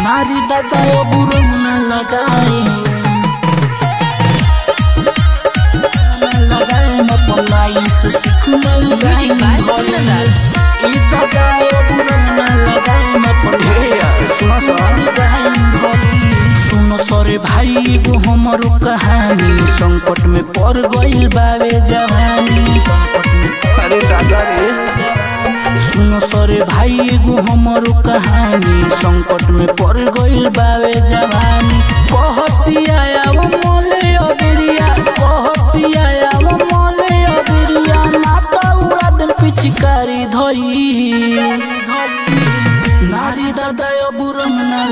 नारी दादा बुरम न लगाए मैं पलाई से सिखमल गाई ई दादा बुरम न लगाए मैं पलाई से सिखमल गाई। सुनो सरे भाई गो हमरो कहानी संकट में पड़ गइल बावे जवानी। अरे दादा रे सुनो सरे भाई गो हमरो कहानी संकट में पड़ गइल बावे जवानी। कहती आया वो मोले अबिरिया कहती आया वो मोले अबिरिया ना तो उड़ा दिन पिचकारी धोई। नारी दादा बुरम न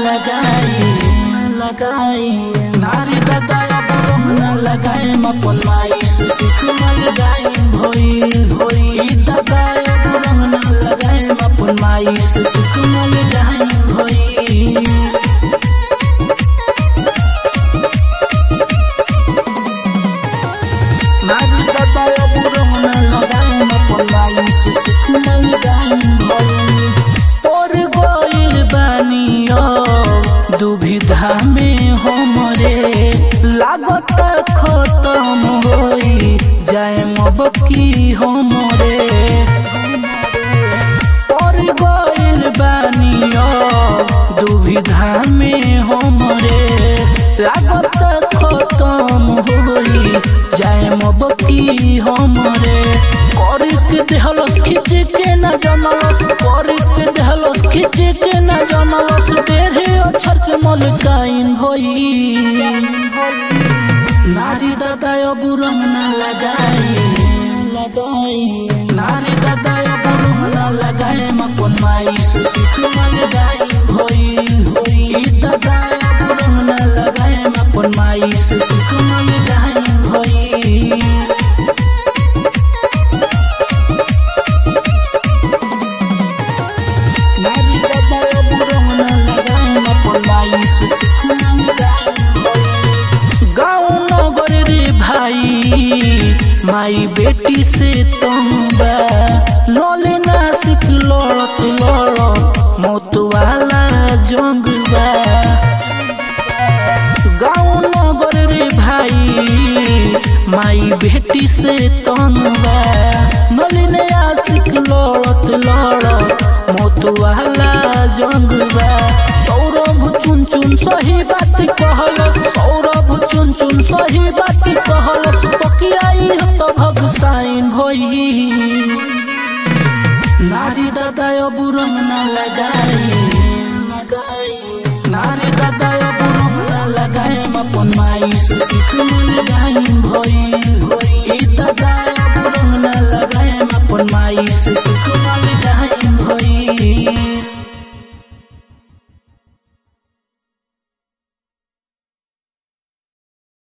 लगाई नारी दादा बुरम न लगाए अपन माई से सिखमल गाई भोई दादा बुरम न लगाए अपन माई से सिखमल गाई भोई। नारी दादा बुरम न लगाए अपन माई से सिखमल गाई भोई। और गोइल बानियो दुविधा में हमरे लागत खत्म होई जाए मबकी हमरे। और गइल बानियो दुविधा में हमरे लागत खत्म होई जाए मबकी हमरे। करके देहलस खींच के न जनलस करके देहलस खींच के न जनलस बेरे अक्षर के मलकाइन भई। नारी दादा बुरम न लगाई नारी दादा बुरम न लगाए अपन माई से सिखमल गाई भई दादा बुरम न लगाए अपन माई से सिखमल गाई भई। गाँव नगर रे भाई माई बेटी से तंबा नले नासिक लड़त मौत वाला जंगबा। गाँव नगर रे भाई माई बेटी से तंबा नले नासिक लड़त मौत वाला जंगबा। सौरभ चुन चुन सही बात कहलस सौरभ चुन चुन सही बात कहलस पकियाई तो भगसाइन होई। नारी दादा बुरम न लगाई